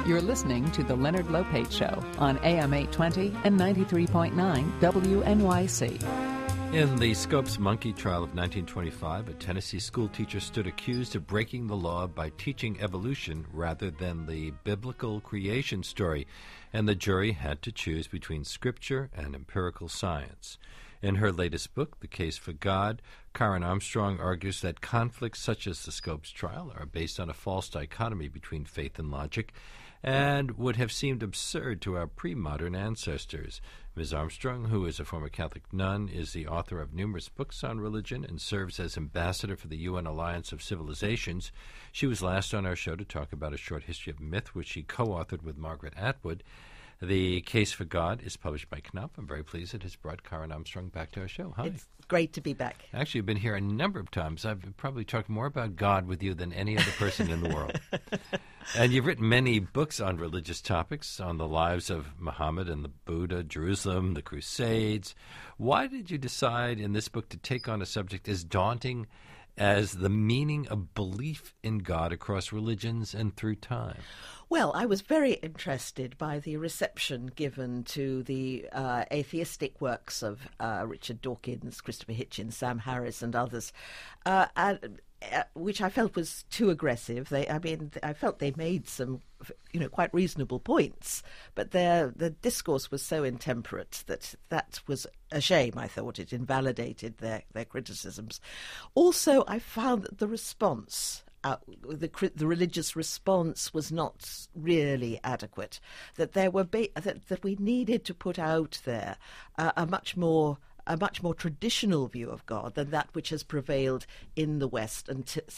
You're listening to The Leonard Lopate Show on AM 820 and 93.9 WNYC. In the Scopes Monkey trial of 1925, a Tennessee school teacher stood accused of breaking the law by teaching evolution rather than the biblical creation story, and the jury had to choose between scripture and empirical science. In her latest book, The Case for God, Karen Armstrong argues that conflicts such as the Scopes trial are based on a false dichotomy between faith and logic and would have seemed absurd to our pre-modern ancestors. Ms. Armstrong, who is a former Catholic nun, is the author of numerous books on religion and serves as ambassador for the UN Alliance of Civilizations. She was last on our show to talk about A Short History of Myth, which she co-authored with Margaret Atwood. The Case for God is published by Knopf. I'm very pleased it has brought Karen Armstrong back to our show. Hi. It's great to be back. Actually, I've been here a number of times. I've probably talked more about God with you than any other person in the world. And you've written many books on religious topics, on the lives of Muhammad and the Buddha, Jerusalem, the Crusades. Why did you decide in this book to take on a subject as daunting as the meaning of belief in God across religions and through time? Well, I was very interested by the reception given to the atheistic works of Richard Dawkins, Christopher Hitchens, Sam Harris, and others, which I felt was too aggressive. I felt they made some, quite reasonable points, but the discourse was so intemperate that was a shame. I thought it invalidated their criticisms. Also, I found that the response. The religious response was not really adequate. That there were that we needed to put out there a much more traditional view of God than that which has prevailed in the West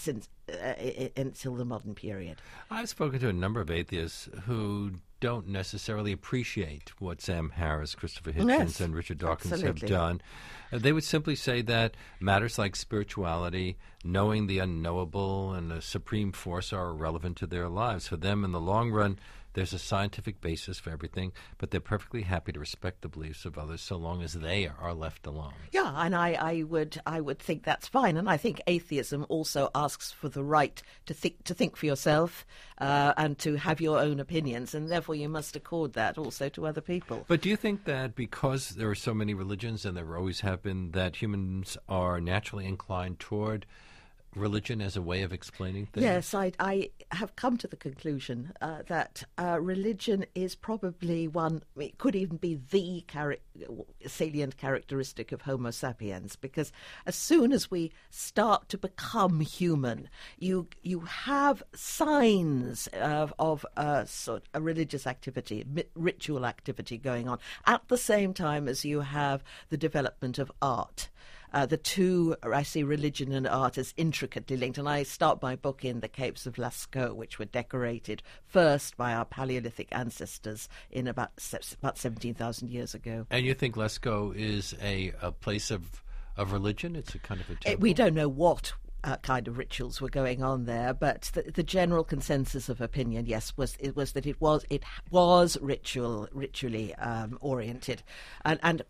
until the modern period. I've spoken to a number of atheists who don't necessarily appreciate what Sam Harris, Christopher Hitchens, and Richard Dawkins have done. They would simply say that matters like spirituality, knowing the unknowable, and the supreme force are irrelevant to their lives. For them, in the long run, there's a scientific basis for everything, but they're perfectly happy to respect the beliefs of others so long as they are left alone. Yeah, and I would think that's fine. And I think atheism also asks for the right to think for yourself and to have your own opinions, and therefore you must accord that also to other people. But do you think that because there are so many religions, and there always have been, that humans are naturally inclined toward religion as a way of explaining things? Yes, I have come to the conclusion that religion is probably it could even be the salient characteristic of Homo sapiens, because as soon as we start to become human, you have signs of sort of a religious activity, ritual activity going on, at the same time as you have the development of art. The two, I see religion and art as intricately linked, and I start my book in the Capes of Lascaux, which were decorated first by our Paleolithic ancestors in about 17,000 years ago. And you think Lascaux is a place of religion? It's a kind of a temple? We don't know what kind of rituals were going on there, but the general consensus of opinion, yes, was that it was ritually oriented, and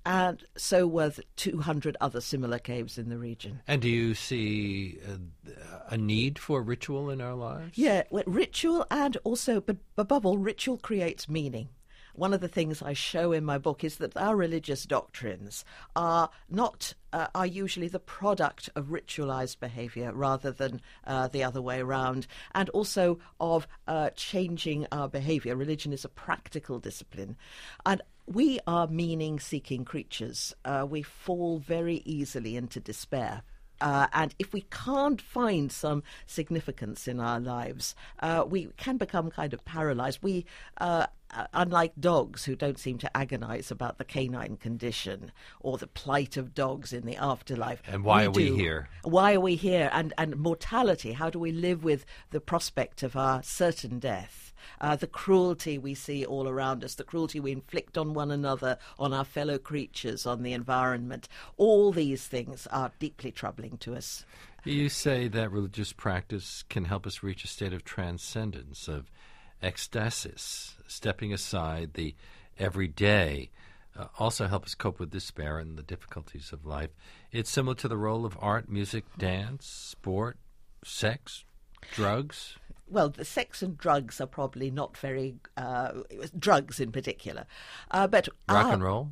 so were 200 other similar caves in the region. And do you see a need for ritual in our lives? Yeah, ritual, and also, but above all, ritual creates meaning. One of the things I show in my book is that our religious doctrines are usually the product of ritualized behavior rather than the other way around, and also of changing our behavior. Religion is a practical discipline, and we are meaning-seeking creatures. We fall very easily into despair. And if we can't find some significance in our lives, we can become kind of paralyzed. We, unlike dogs who don't seem to agonize about the canine condition or the plight of dogs in the afterlife. And why are we here? Why are we here? And mortality, how do we live with the prospect of our certain death? The cruelty we see all around us, the cruelty we inflict on one another, on our fellow creatures, on the environment. All these things are deeply troubling to us. You say that religious practice can help us reach a state of transcendence, of ecstasis, stepping aside the everyday, also help us cope with despair and the difficulties of life. It's similar to the role of art, music, dance, sport, sex, drugs. well, the sex and drugs are probably not very, drugs in particular. But rock and roll?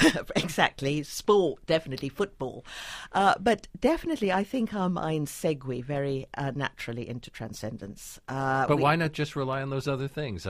Exactly. Sport, definitely. Football. But definitely, I think our minds segue very naturally into transcendence. But why not just rely on those other things?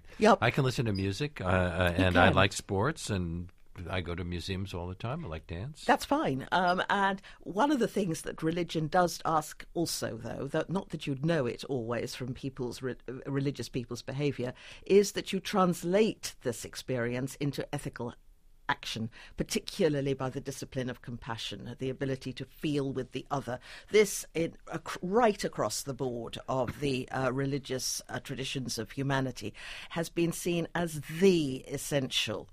I can listen to music, and I like sports, and I go to museums all the time. I like dance. That's fine. And one of the things that religion does ask also, though, that not that you'd know it always from people's religious people's behaviour, is that you translate this experience into ethical action, particularly by the discipline of compassion, the ability to feel with the other. This, right across the board of the religious traditions of humanity, has been seen as the essential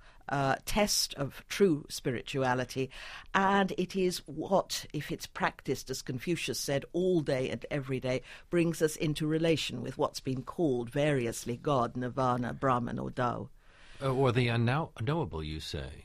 test of true spirituality, and it is what, if it's practiced, as Confucius said, all day and every day, brings us into relation with what's been called variously God, Nirvana, Brahman, or Tao. Or the unknowable, you say.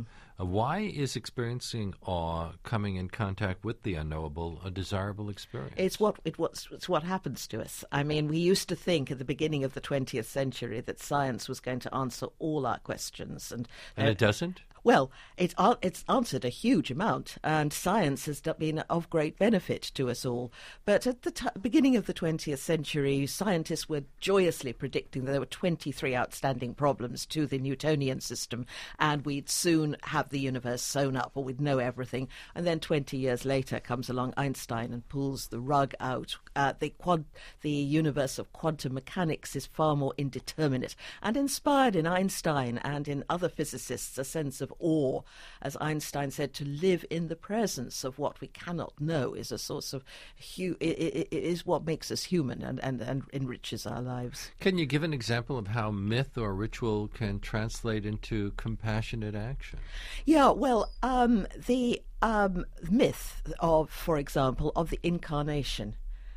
Why is experiencing awe, coming in contact with the unknowable, a desirable experience? It's what happens to us. I mean, we used to think at the beginning of the 20th century that science was going to answer all our questions. And it doesn't? Well, it's answered a huge amount, and science has been of great benefit to us all. But at the beginning of the 20th century, scientists were joyously predicting that there were 23 outstanding problems to the Newtonian system, and we'd soon have the universe sewn up, or we'd know everything. And then 20 years later comes along Einstein and pulls the rug out. The universe of quantum mechanics is far more indeterminate, and inspired in Einstein and in other physicists a sense of awe. As Einstein said, to live in the presence of what we cannot know is a source of it is what makes us human and enriches our lives. Can you give an example of how myth or ritual can translate into compassionate action? Yeah, well, the myth of, for example, of the incarnation.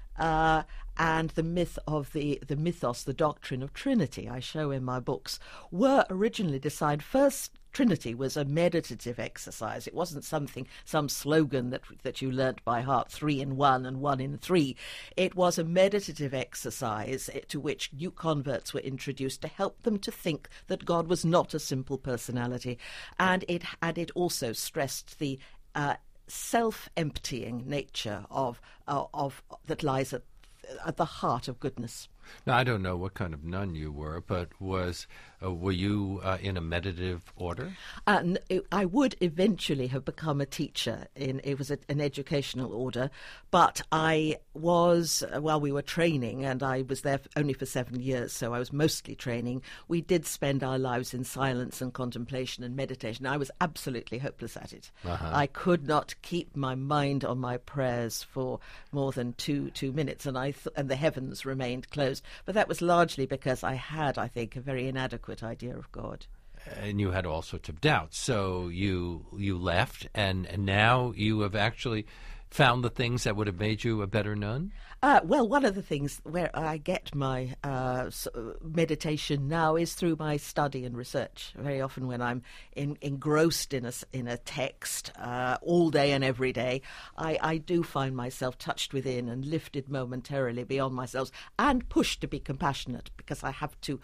And the myth of the mythos, the doctrine of Trinity, I show in my books, were originally designed first. Trinity was a meditative exercise. It wasn't some slogan that you learnt by heart, 3 in 1 and 1 in 3. It was a meditative exercise to which new converts were introduced to help them to think that God was not a simple personality. And it also stressed the self-emptying nature of that lies at the heart of goodness. Now, I don't know what kind of nun you were, but were you in a meditative order? I would eventually have become a teacher. It was an educational order, but I was, while we were training, and I was there only for 7 years, so I was mostly training, we did spend our lives in silence and contemplation and meditation. I was absolutely hopeless at it. I could not keep my mind on my prayers for more than two minutes, and and the heavens remained closed. But that was largely because I had, I think, a very inadequate idea of God. And you had all sorts of doubts. So you left, and now you have actually found the things that would have made you a better nun? Well, one of the things where I get my meditation now is through my study and research. Very often when I'm engrossed in a text all day and every day, I do find myself touched within and lifted momentarily beyond myself and pushed to be compassionate, because I have to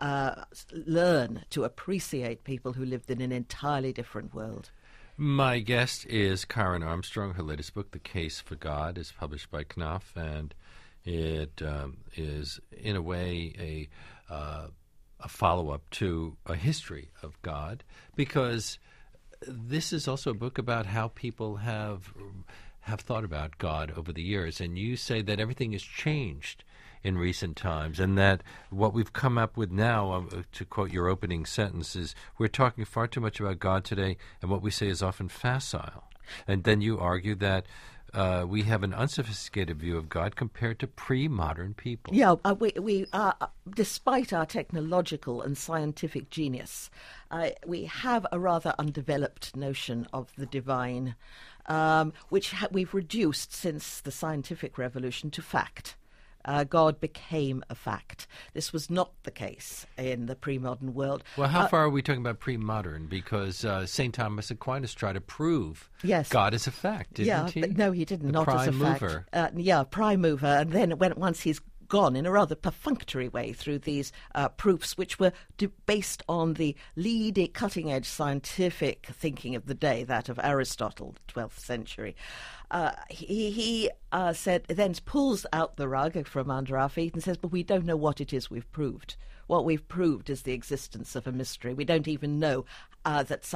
learn to appreciate people who lived in an entirely different world. My guest is Karen Armstrong. Her latest book, The Case for God, is published by Knopf, and it is, in a way, a follow-up to a history of God, because this is also a book about how people have thought about God over the years. And you say that everything has changed in recent times, and that what we've come up with now, to quote your opening sentence, is we're talking far too much about God today, and what we say is often facile. And then you argue that we have an unsophisticated view of God compared to pre-modern people. Yeah, we despite our technological and scientific genius, we have a rather undeveloped notion of the divine, which we've reduced since the scientific revolution to fact. God became a fact. This was not the case in the pre-modern world. Well, how far are we talking about pre-modern? Because St. Thomas Aquinas tried to prove God is a fact, didn't he? But no, he didn't. The not prime as a fact. mover. Prime mover. And then once he's gone in a rather perfunctory way through these proofs, which were based on the leading, cutting-edge scientific thinking of the day, that of Aristotle, the 12th century. He said, then pulls out the rug from under our feet and says, but we don't know what it is we've proved. What we've proved is the existence of a mystery. We don't even know that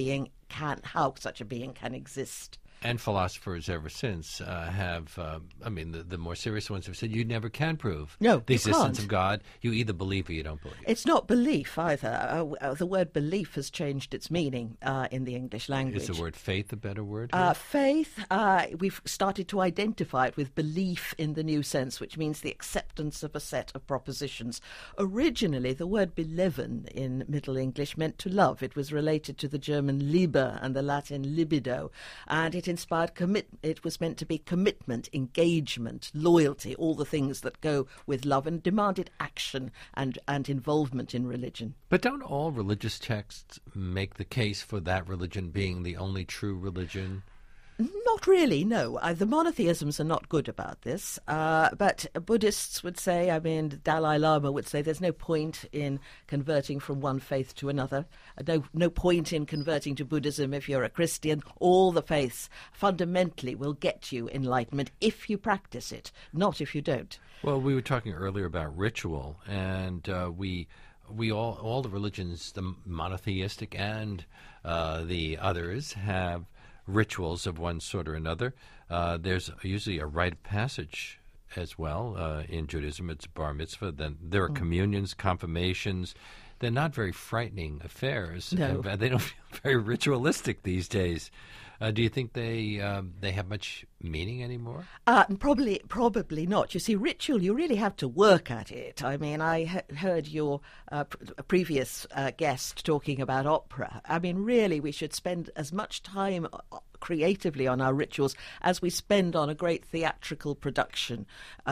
how such a being can exist. And philosophers ever since have, the more serious ones have said you never can prove the existence of God. You either believe or you don't believe. It's not belief either. The word belief has changed its meaning in the English language. Is the word faith a better word? Faith, we've started to identify it with belief in the new sense, which means the acceptance of a set of propositions. Originally, the word beleven in Middle English meant to love. It was related to the German Liebe and the Latin libido, and it inspired it was meant to be commitment, engagement, loyalty, all the things that go with love, and demanded action and involvement in religion. But don't all religious texts make the case for that religion being the only true religion? Not really, no. The monotheisms are not good about this, but Buddhists would say, Dalai Lama would say there's no point in converting from one faith to another, no point in converting to Buddhism if you're a Christian. All the faiths fundamentally will get you enlightenment if you practice it, not if you don't. Well, we were talking earlier about ritual, and we all the religions, the monotheistic and the others, have rituals of one sort or another. There's usually a rite of passage as well. In Judaism, it's bar mitzvah. Then there are communions, confirmations. They're not very frightening affairs. No. They don't feel very ritualistic these days. Do you think they have much meaning anymore? Probably not. You see, ritual, you really have to work at it. I heard your previous guest talking about opera. Really, we should spend as much time creatively on our rituals as we spend on a great theatrical production,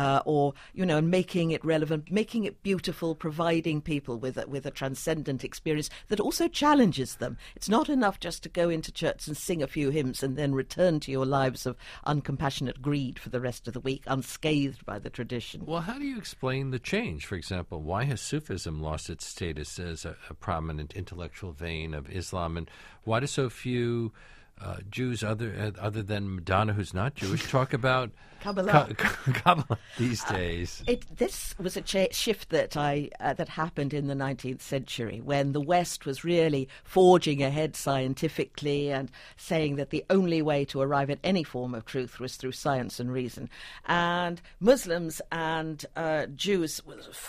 and making it relevant, making it beautiful, providing people with a transcendent experience that also challenges them. It's not enough just to go into church and sing a few hymns and then return to your lives of uncompassionate greed for the rest of the week, unscathed by the tradition. Well, how do you explain the change? For example, why has Sufism lost its status as a prominent intellectual vein of Islam, and why do so few Jews, other than Madonna, who's not Jewish, talk about Kabbalah these days? This was a shift that happened in the 19th century, when the West was really forging ahead scientifically and saying that the only way to arrive at any form of truth was through science and reason. And Muslims and Jews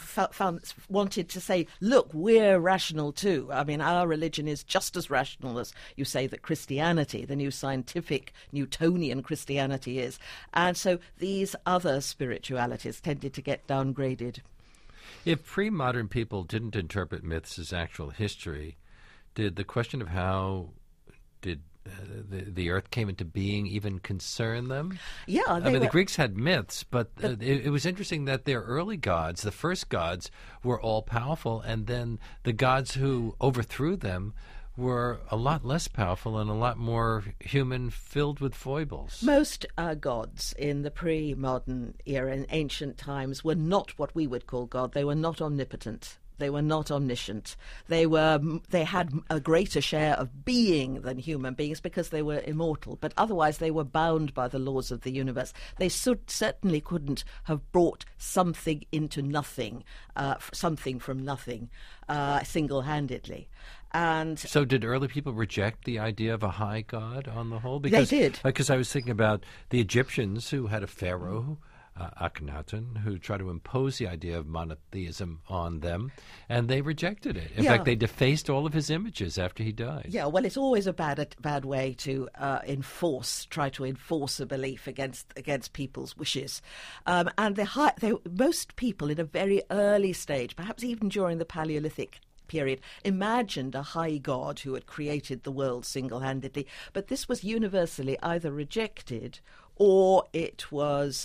wanted to say, look, we're rational too. Our religion is just as rational as you say that Christianity, the new scientific Newtonian Christianity, is. And so these other spiritualities tended to get downgraded. If pre-modern people didn't interpret myths as actual history, did the question of how did the earth came into being even concern them? Yeah. The Greeks had myths, but it was interesting that their early gods, the first gods, were all powerful, and then the gods who overthrew them were a lot less powerful and a lot more human, filled with foibles. Most gods in the pre-modern era, in ancient times, were not what we would call God. They were not omnipotent. They were not omniscient. They had a greater share of being than human beings because they were immortal, but otherwise they were bound by the laws of the universe. They certainly couldn't have brought something into nothing, something from nothing, single-handedly. And so did early people reject the idea of a high God on the whole? They did. Because I was thinking about the Egyptians who had a pharaoh, Akhenaten, who tried to impose the idea of monotheism on them, and they rejected it. In fact, they defaced all of his images after he died. Yeah, well, it's always a bad way to try to enforce a belief against people's wishes. And most people in a very early stage, perhaps even during the Paleolithic period, imagined a high God who had created the world single-handedly, but this was universally either rejected or it was,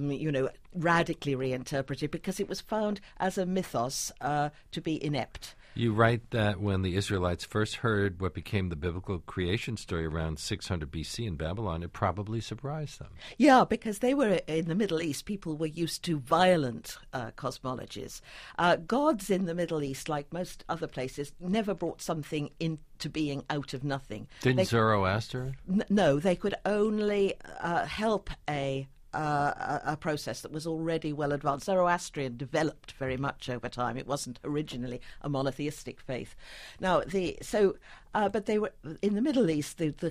radically reinterpreted because it was found as a mythos to be inept. You write that when the Israelites first heard what became the biblical creation story around 600 BC in Babylon, it probably surprised them. Yeah, because they were in the Middle East. People were used to violent cosmologies. Gods in the Middle East, like most other places, never brought something into being out of nothing. Didn't Zoroaster? No, they could only help a process that was already well advanced. Zoroastrian developed very much over time. It wasn't originally a monotheistic faith. Now, but they were in the Middle East. The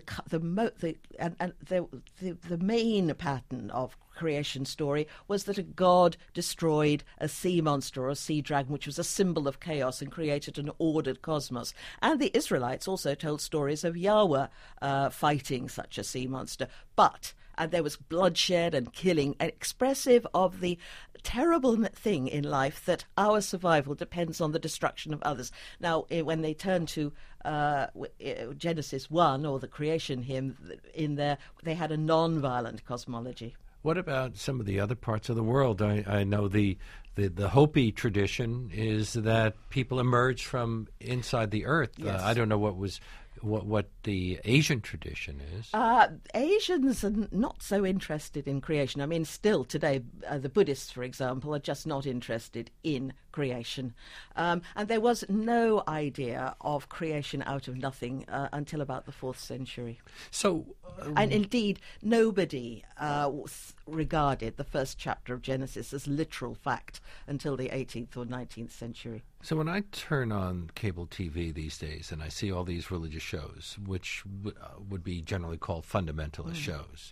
main pattern of creation story was that a god destroyed a sea monster or a sea dragon, which was a symbol of chaos, and created an ordered cosmos. And the Israelites also told stories of Yahweh fighting such a sea monster, and there was bloodshed and killing, expressive of the terrible thing in life that our survival depends on the destruction of others. Now, when they turn to Genesis 1, or the creation hymn, in there, they had a non-violent cosmology. What about some of the other parts of the world? I know the Hopi tradition is that people emerge from inside the earth. Yes. I don't know what the Asian tradition is. Asians are not so interested in creation. I mean, still today, the Buddhists, for example, are just not interested in creation. And there was no idea of creation out of nothing until about the 4th century. So, and indeed, nobody regarded the first chapter of Genesis as literal fact until the 18th or 19th century. So when I turn on cable TV these days and I see all these religious shows, which would be generally called fundamentalist shows,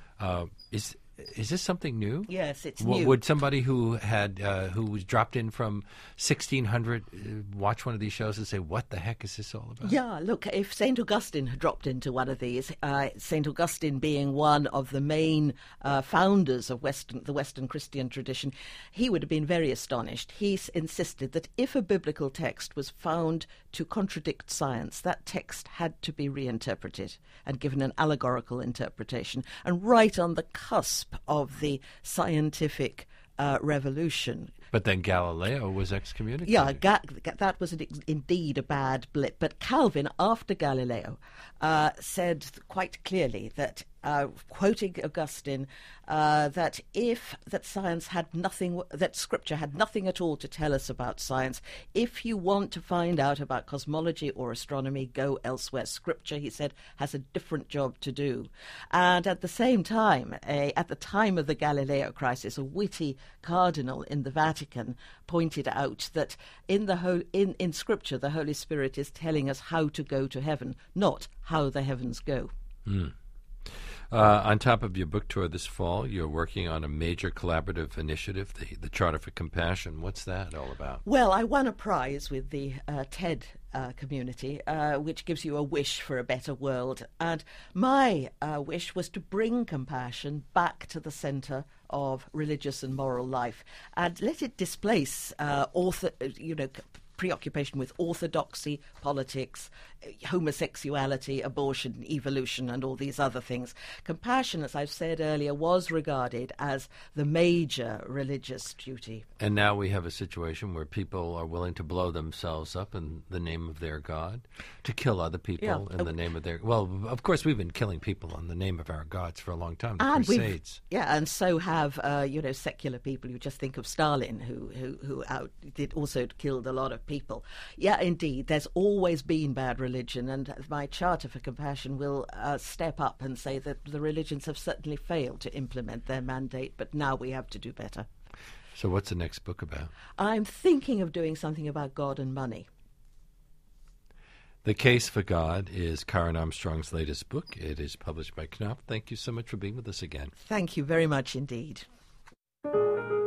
is this something new? Yes, it's new. Would somebody who was dropped in from 1600 watch one of these shows and say, "What the heck is this all about?" Yeah, look, if St. Augustine had dropped into one of these, St. Augustine being one of the main founders of the Western Christian tradition, he would have been very astonished. He insisted that if a biblical text was found to contradict science, that text had to be reinterpreted and given an allegorical interpretation. And right on the cusp of the scientific revolution. But then Galileo was excommunicated. Yeah, that was indeed a bad blip. But Calvin, after Galileo, said quite clearly that, quoting Augustine, that science had nothing, that Scripture had nothing at all to tell us about science. If you want to find out about cosmology or astronomy, go elsewhere. Scripture, he said, has a different job to do. And at the same time, at the time of the Galileo crisis, a witty cardinal in the Vatican pointed out that in Scripture, the Holy Spirit is telling us how to go to heaven, not how the heavens go. On top of your book tour this fall, you're working on a major collaborative initiative, the Charter for Compassion. What's that all about? Well, I won a prize with the TED community, which gives you a wish for a better world. And my wish was to bring compassion back to the centre of religious and moral life and let it displace preoccupation with orthodoxy, politics, homosexuality, abortion, evolution, and all these other things. Compassion, as I've said earlier, was regarded as the major religious duty. And now we have a situation where people are willing to blow themselves up in the name of their God, to kill other people in the name of their... Well, of course, we've been killing people in the name of our gods for a long time, the Crusades. And so have, secular people. You just think of Stalin, who also killed a lot of people. Yeah, indeed, there's always been bad religion, and my Charter for Compassion will step up and say that the religions have certainly failed to implement their mandate, but now we have to do better. So what's the next book about? I'm thinking of doing something about God and money. The Case for God is Karen Armstrong's latest book. It is published by Knopf. Thank you so much for being with us again. Thank you very much indeed.